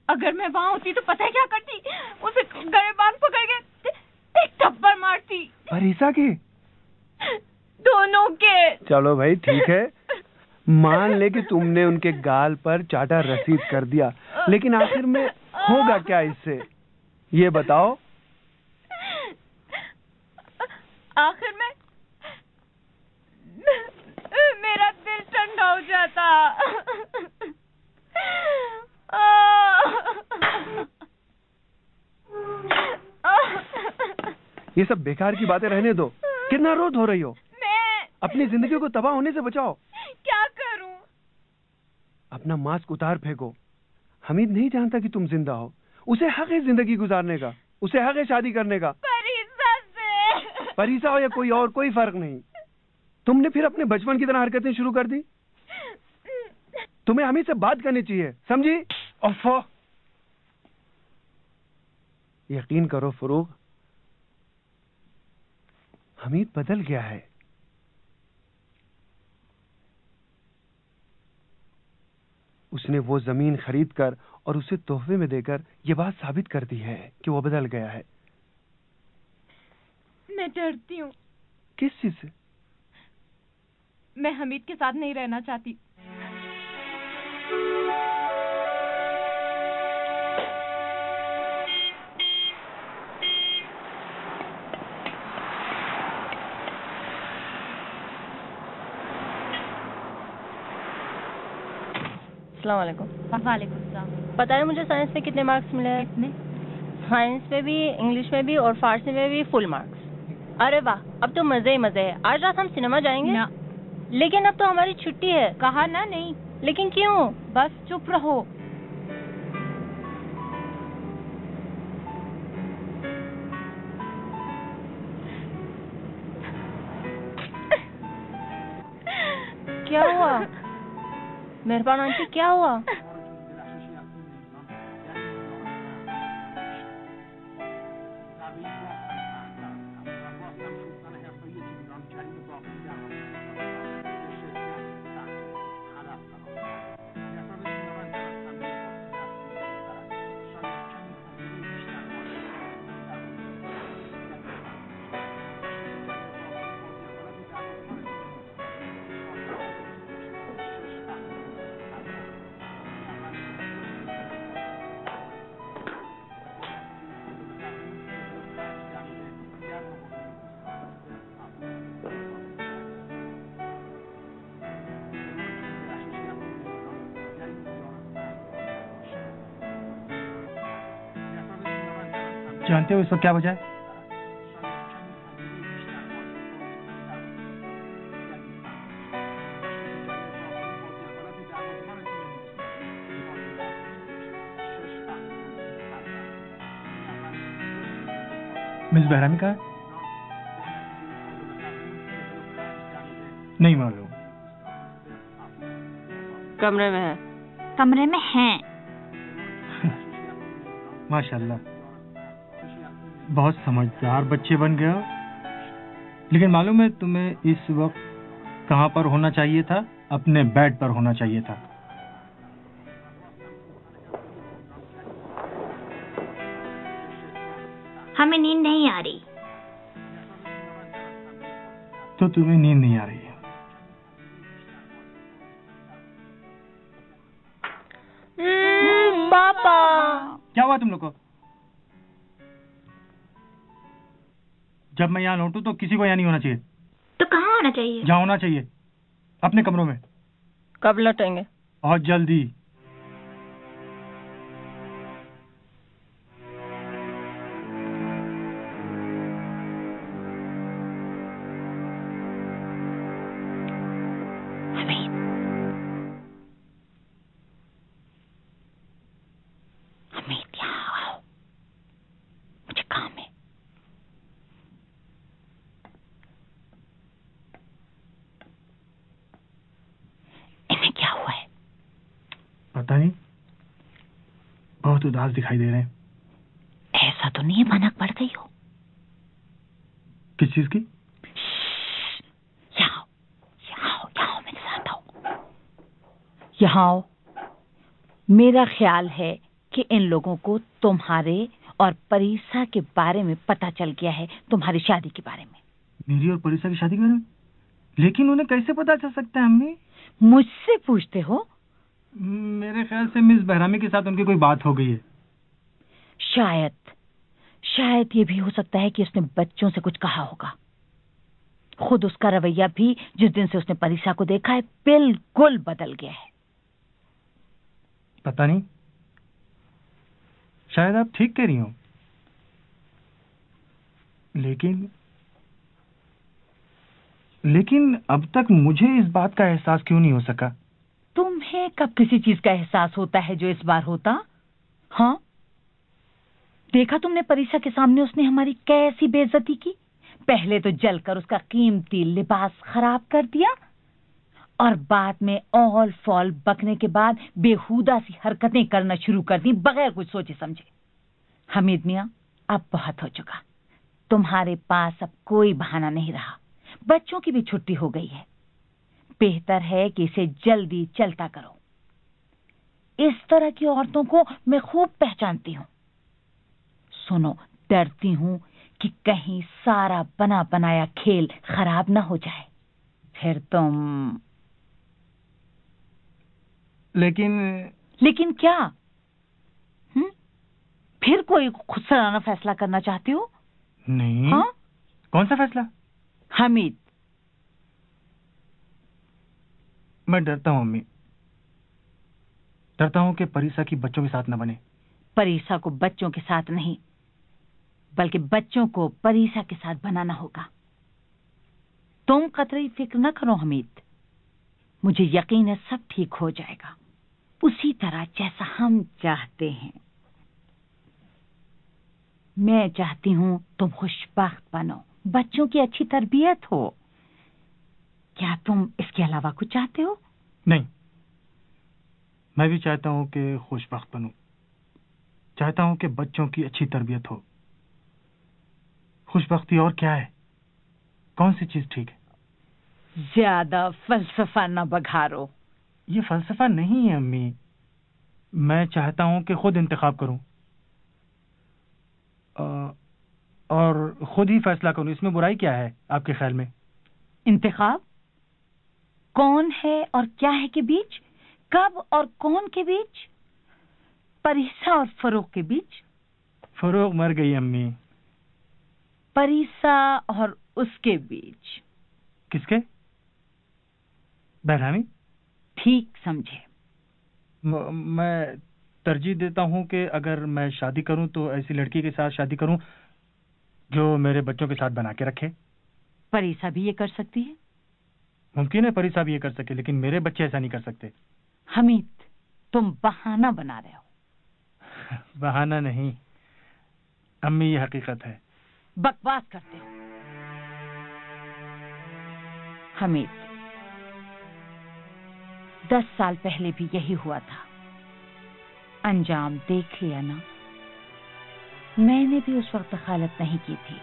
اگر میں وہاں ہوتی تو پتہ ہے کیا کرتی؟ اسے گریبان پکڑ کے ایک تھپڑ مارتی. پریسا کے؟ دونوں کے. چلو بھائی ٹھیک ہے، مان لے کہ تم نے ان کے گال پر چاٹا رسید کر دیا، لیکن آخر میں ہوگا کیا اس سے یہ بتاؤ. آخر میں میرا دل ٹھنڈا ہو جاتا. یہ سب بیکار کی باتیں رہنے دو. کتنا روت ہو رہی ہو؟ میں اپنی زندگی کو تباہ ہونے سے بچاؤ. کیا کروں؟ اپنا ماسک اتار پھینکو. حمید نہیں جانتا کہ تم زندہ ہو. اسے حق ہے زندگی گزارنے کا، اسے حق ہے شادی کرنے کا. پریسا سے. پریسا ہو یا کوئی اور، کوئی فرق نہیں. تم نے پھر اپنے بچپن کی طرح حرکتیں شروع کر دی. تمہیں حمید سے بات کرنی چاہیے، سمجھی؟ اوفو. یقین کرو فروغ، حمید بدل گیا ہے. اس نے وہ زمین خرید کر اور اسے تحفے میں دے کر یہ بات ثابت کر دی ہے کہ وہ بدل گیا ہے. میں ڈرتی ہوں. کس چیز سے؟ میں حمید کے ساتھ نہیں رہنا چاہتی. السلام علیکم. وعلیکم السلام. پتہ ہے مجھے سائنس میں کتنے مارکس ملے ہیں؟ کتنے؟ سائنس میں بھی، انگلش میں بھی اور فارسی میں بھی فل مارکس. ارے واہ، اب تو مزے ہی مزے ہے. آج رات ہم سنیما جائیں گے؟ نہ. لیکن اب تو ہماری چھٹی ہے. کہا نا نہیں. لیکن کیوں؟ بس چپ رہو. کیا ہوا مہربان آنٹی، کیا ہوا؟ جانتے ہو اس وقت کیا وجہ ہے؟ مس بہرامی کہاں ہے؟ نہیں معلوم. کمرے میں ہے. کمرے میں ہیں. ماشاء اللہ، بہت سمجھدار بچے بن گئے ہو. لیکن معلوم ہے تمہیں اس وقت کہاں پر ہونا چاہیے تھا؟ اپنے بیڈ پر ہونا چاہیے تھا. ہمیں نیند نہیں آ رہی. تو تمہیں نیند نہیں آ رہی ہے. پاپا کیا ہوا تم لوگ کو؟ جب میں یہاں لوٹوں تو کسی کو یہاں نہیں ہونا چاہیے. تو کہاں ہونا چاہیے؟ جہاں ہونا چاہیے، اپنے کمروں میں. کب لوٹیں گے؟ اور جلدی. پتہ نہیں، بہت اداس دکھائی دے رہے ہیں. ایسا تو نہیں بھنک پڑ گئی ہو؟ کس چیز کی؟ یہاں میرے ساتھ آؤ. یہاں آؤ. میرا خیال ہے کہ ان لوگوں کو تمہارے اور پریسا کے بارے میں پتہ چل گیا ہے، تمہاری شادی کے بارے میں۔ میری اور پریسا کی شادی کے بارے میں؟ لیکن انہیں کیسے پتا چل سکتا ہے امی؟ مجھ سے پوچھتے ہو؟ میرے خیال سے مس بہرامی کے ساتھ ان کی کوئی بات ہو گئی ہے۔ شاید یہ بھی ہو سکتا ہے کہ اس نے بچوں سے کچھ کہا ہوگا۔ خود اس کا رویہ بھی جس دن سے اس نے پریسا کو دیکھا ہے بالکل بدل گیا ہے۔ پتہ نہیں، شاید آپ ٹھیک کہہ رہی ہوں، لیکن اب تک مجھے اس بات کا احساس کیوں نہیں ہو سکا؟ تمہیں کب کسی چیز کا احساس ہوتا ہے جو اس بار ہوتا؟ ہاں، دیکھا تم نے پریسا کے سامنے اس نے ہماری کیسی بے عزتی کی؟ پہلے تو جل کر اس کا قیمتی لباس خراب کر دیا، اور بعد میں اول فال بکنے کے بعد بےہودہ سی حرکتیں کرنا شروع کر دی بغیر کچھ سوچے سمجھے۔ حمید میاں، اب بہت ہو چکا، تمہارے پاس اب کوئی بہانہ نہیں رہا، بچوں کی بھی چھٹی ہو گئی ہے، بہتر ہے کہ اسے جلدی چلتا کرو۔ اس طرح کی عورتوں کو میں خوب پہچانتی ہوں۔ سنو، ڈرتی ہوں کہ کہیں سارا بنا بنایا کھیل خراب نہ ہو جائے، پھر تم… لیکن کیا؟ پھر کوئی خود سرانہ فیصلہ کرنا چاہتے ہو؟ نہیں۔ ہاں؟ کون سا فیصلہ؟ حمید، میں ڈرتا ہوں امی، ڈرتا ہوں کہ پریسا کی بچوں کے ساتھ نہ بنے۔ پریسا کو بچوں کے ساتھ نہیں، بلکہ بچوں کو پریسا کے ساتھ بنانا ہوگا۔ تم قطرے فکر نہ کرو حمید، مجھے یقین ہے سب ٹھیک ہو جائے گا، اسی طرح جیسا ہم چاہتے ہیں۔ میں چاہتی ہوں تم خوشبخت بنو، بچوں کی اچھی تربیت ہو۔ کیا تم اس کے علاوہ کچھ چاہتے ہو؟ نہیں، میں بھی چاہتا ہوں کہ خوشبخت بنوں، چاہتا ہوں کہ بچوں کی اچھی تربیت ہو۔ خوشبختی اور کیا ہے؟ کون سی چیز ٹھیک ہے؟ زیادہ فلسفہ نہ بگھارو۔ یہ فلسفہ نہیں ہے امی، میں چاہتا ہوں کہ خود انتخاب کروں اور خود ہی فیصلہ کروں۔ اس میں برائی کیا ہے آپ کے خیال میں؟ انتخاب کون ہے اور کیا ہے کے بیچ؟ کب اور کون کے بیچ؟ پریسا اور فروغ کے بیچ۔ فروغ مر گئی امی۔ پریسا اور اس کے بیچ۔ کس کے؟ بہرامی؟ ٹھیک سمجھے۔ میں ترجیح دیتا ہوں کہ اگر میں شادی کروں تو ایسی لڑکی کے ساتھ شادی کروں جو میرے بچوں کے ساتھ بنا کے رکھے۔ پریسا بھی یہ کر سکتی ہے؟ ممکن ہے پریسا بھی یہ کر سکے، لیکن میرے بچے ایسا نہیں کر سکتے۔ حمید، تم بہانہ بنا رہے ہو۔ بہانہ نہیں امی، یہ حقیقت ہے۔ بکواس کرتے ہو حمید۔ 10 سال پہلے بھی یہی ہوا تھا، انجام دیکھ لیا نا۔ میں نے بھی اس وقت دخالت نہیں کی تھی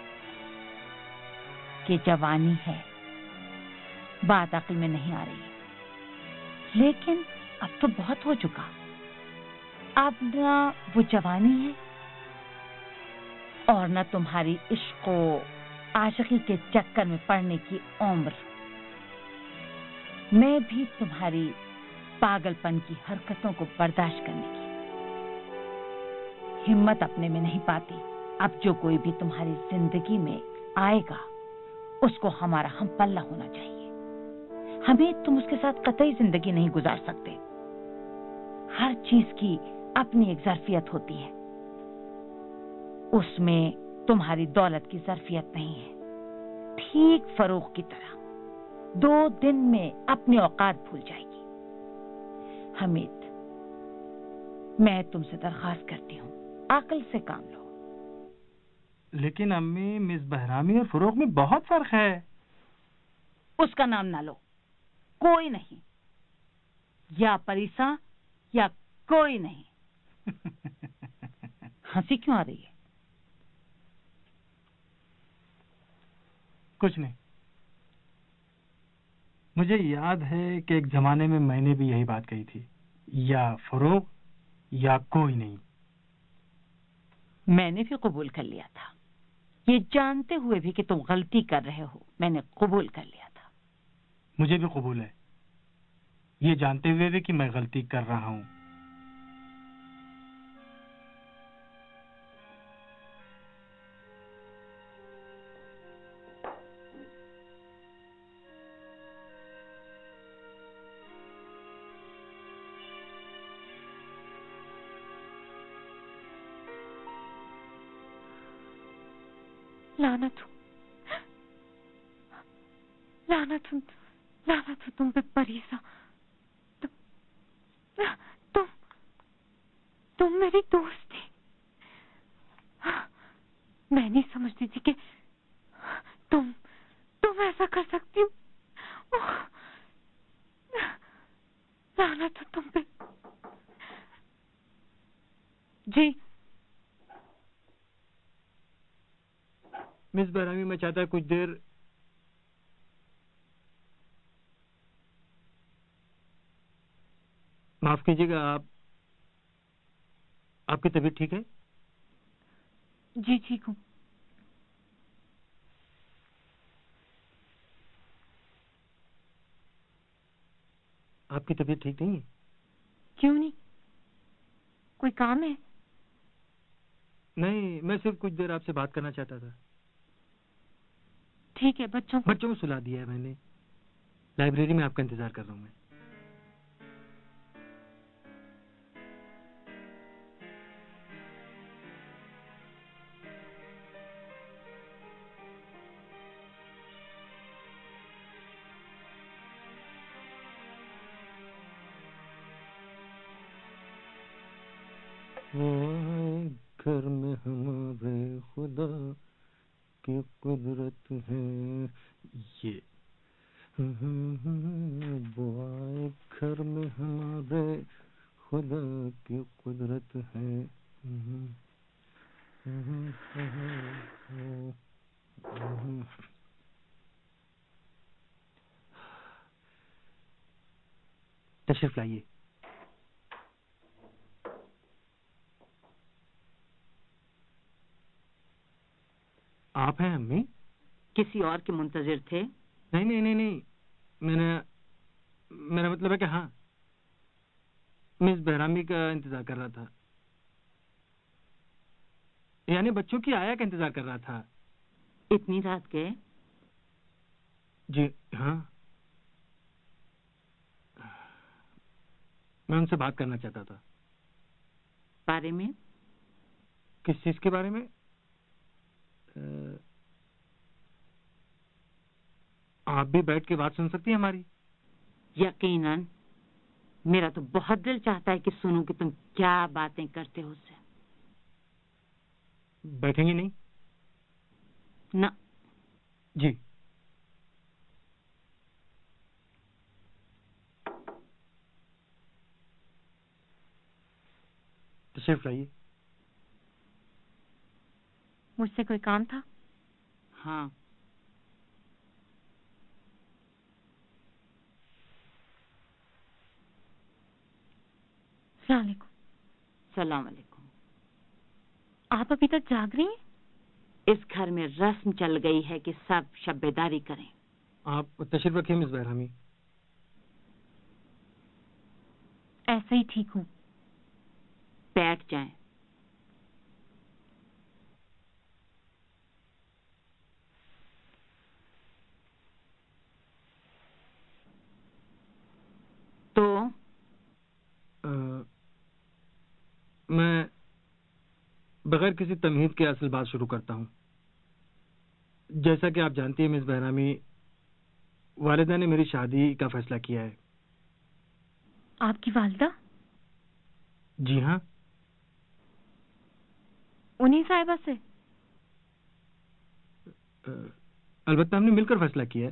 کہ جوانی ہے، بات عقل میں نہیں آ رہی، لیکن اب تو بہت ہو چکا۔ اب نہ وہ جوانی ہے اور نہ تمہاری عشق و عاشقی کے چکر میں پڑنے کی عمر۔ میں بھی تمہاری پاگل پن کی حرکتوں کو برداشت کرنے کی ہمت اپنے میں نہیں پاتی۔ اب جو کوئی بھی تمہاری زندگی میں آئے گا اس کو ہمارا ہم پلہ ہونا چاہیے۔ ہمیں تم اس کے ساتھ قطعی زندگی نہیں گزار سکتے۔ ہر چیز کی اپنی ایک ظرفیت ہوتی ہے، اس میں تمہاری دولت کی ظرفیت نہیں ہے۔ ٹھیک فروغ کی طرح 2 دن میں اپنے اوقات بھول جائے گی۔ حمید، میں تم سے درخواست کرتی ہوں، عقل سے کام لو۔ لیکن امی، مس بہرامی اور فروغ میں بہت فرق ہے۔ اس کا نام نہ لو، کوئی نہیں، یا پریسا یا کوئی نہیں۔ ہنسی کیوں آ رہی ہے؟ کچھ نہیں، مجھے یاد ہے کہ ایک زمانے میں میں نے بھی یہی بات کہی تھی، یا فروغ یا کوئی نہیں؟ میں نے بھی قبول کر لیا تھا، یہ جانتے ہوئے بھی کہ تم غلطی کر رہے ہو، میں نے قبول کر لیا تھا۔ مجھے بھی قبول ہے، یہ جانتے ہوئے بھی کہ میں غلطی کر رہا ہوں۔ لعنت ہو تم پہ پریسا، تم میری دوست تھی، میں نہیں سمجھتی تھی کہ تم ایسا کر سکتی ہو۔ لعنت ہو تم پہ۔ جی مس بہرامی، میں چاہتا کچھ دیر معاف کیجیے گا، آپ کی طبیعت ٹھیک ہے؟ جی ٹھیک ہوں۔ آپ کی طبیعت ٹھیک نہیں ہے؟ کیوں نہیں؟ کوئی کام ہے؟ نہیں، میں صرف کچھ دیر آپ سے بات کرنا چاہتا تھا۔ ٹھیک ہے، بچوں کو سلا دیا ہے میں نے، لائبریری میں آپ کا انتظار کر رہا ہوں میں۔ گھر میں ہمارے خدا کی قدرت ہے، یہ بوائے گھر میں ہمارے خدا کی قدرت ہے۔ تشریف لائیے۔ آپ ہیں امی؟ کسی اور کے منتظر تھے؟ نہیں، میرا مطلب ہے کہ ہاں، مس بہرامی کا انتظار کر رہا تھا، یعنی بچوں کی آیا کا انتظار کر رہا تھا۔ اتنی رات گئے؟ جی ہاں، میں ان سے بات کرنا چاہتا تھا۔ بارے میں؟ کس چیز کے بارے میں؟ آپ بھی بیٹھ کے بات سن سکتی ہیں ہماری؟ یقیناً، میرا تو بہت دل چاہتا ہے کہ سنوں کہ تم کیا باتیں کرتے ہو اس سے۔ بیٹھیں گی نہیں؟ نہ۔ جی تشریف لائیے۔ مجھ سے کوئی کام تھا؟ ہاں۔ السلام علیکم۔ السلام علیکم۔ آپ ابھی تک جاگ رہی ہیں؟ اس گھر میں رسم چل گئی ہے کہ سب شب بیداری کریں۔ آپ تشریف رکھیے مس بہرامی۔ ایسا ہی ٹھیک ہوں۔ بیٹھ جائیں۔ تو میں بغیر کسی تمہید کے اصل بات شروع کرتا ہوں۔ جیسا کہ آپ جانتی ہیں مس بہرامی، والدہ نے میری شادی کا فیصلہ کیا ہے۔ آپ کی والدہ؟ جی ہاں۔ انہی صاحبہ سے؟ البتہ ہم نے مل کر فیصلہ کیا ہے۔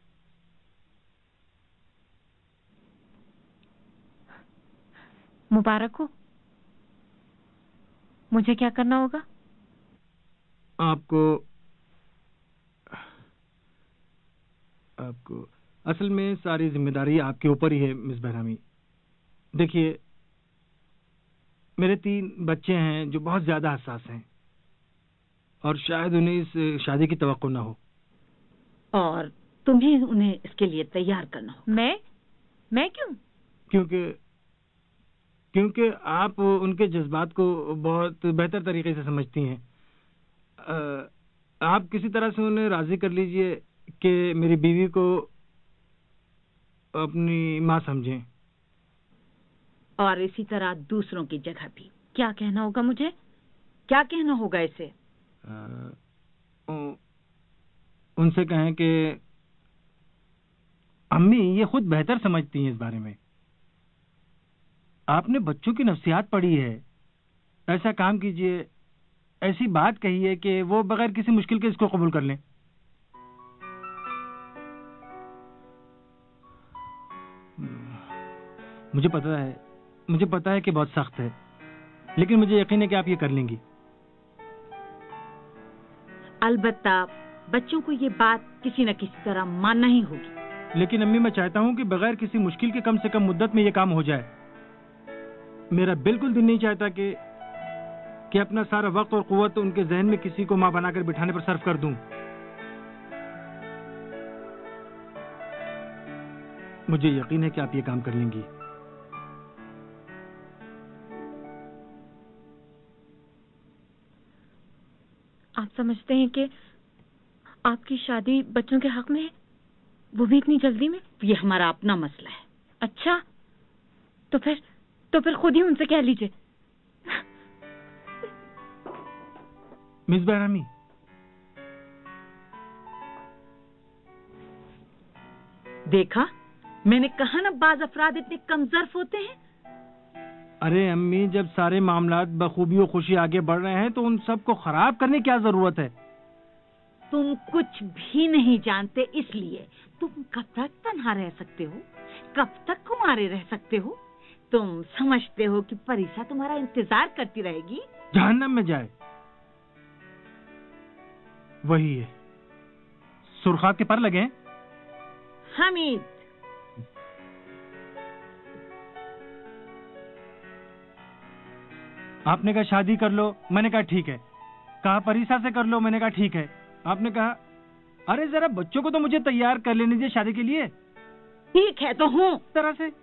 مبارک ہو۔ مجھے کیا کرنا ہوگا؟ آپ کو اصل میں ساری ذمہ داری آپ کے اوپر ہی ہے مس بہرامی۔ دیکھیے، میرے 3 بچے ہیں جو بہت زیادہ حساس ہیں اور شاید انہیں اس شادی کی توقع نہ ہو. اور تمہیں انہیں اس کے لیے تیار کرنا ہو. میں کیوں؟ کیونکہ آپ ان کے جذبات کو بہت بہتر طریقے سے سمجھتی ہیں. آپ کسی طرح سے انہیں راضی کر لیجئے کہ میری بیوی کو اپنی ماں سمجھیں. اور اسی طرح دوسروں کی جگہ بھی. کیا کہنا ہوگا مجھے؟ کیا کہنا ہوگا اسے؟ ان سے کہیں کہ امی یہ خود بہتر سمجھتی ہیں اس بارے میں. آپ نے بچوں کی نفسیات پڑھی ہے. ایسا کام کیجئے، ایسی بات کہیے کہ وہ بغیر کسی مشکل کے اس کو قبول کر لیں. مجھے پتا ہے کہ بہت سخت ہے، لیکن مجھے یقین ہے کہ آپ یہ کر لیں گی. البتہ بچوں کو یہ بات کسی نہ کسی طرح ماننا ہی ہوگی. لیکن امی میں چاہتا ہوں کہ بغیر کسی مشکل کے کم سے کم مدت میں یہ کام ہو جائے. میرا بالکل دل نہیں چاہتا کہ اپنا سارا وقت اور قوت ان کے ذہن میں کسی کو ماں بنا کر بٹھانے پر صرف کر دوں. مجھے یقین ہے کہ آپ یہ کام کر لیں گی. آپ سمجھتے ہیں کہ آپ کی شادی بچوں کے حق میں ہے، وہ بھی اتنی جلدی میں؟ یہ ہمارا اپنا مسئلہ ہے. اچھا، تو پھر خود ہی ان سے کہہ لیجئے. مس بہرامی، دیکھا، میں نے کہا نا بعض افراد اتنے کم ظرف ہوتے ہیں. ارے امی، جب سارے معاملات بخوبی و خوشی آگے بڑھ رہے ہیں تو ان سب کو خراب کرنے کی کیا ضرورت ہے؟ تم کچھ بھی نہیں جانتے، اس لیے تم کب تک تنہا رہ سکتے ہو، کب تک کنوارے رہ سکتے ہو. تم سمجھتے ہو کہ پریسا تمہارا انتظار کرتی رہے گی؟ جہنم میں جائے. وہی ہے، سرخاب کے پر لگے. حمید، آپ نے کہا شادی کر لو، میں نے کہا ٹھیک ہے. کہا پریسا سے کر لو، میں نے کہا ٹھیک ہے. آپ نے کہا ارے ذرا بچوں کو تو مجھے تیار کر لینے دیجیے شادی کے لیے. ٹھیک ہے تو ہوں. طرح سے